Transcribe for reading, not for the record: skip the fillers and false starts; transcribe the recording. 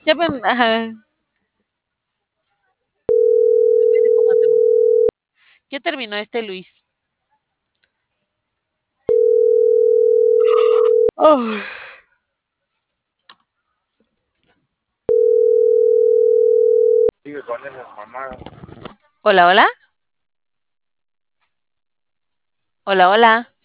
Ajá, depende cómo hacemos. Ya terminó este Luis. Oh. Sigue con esas mamadas. Hola, hola. Hola, hola.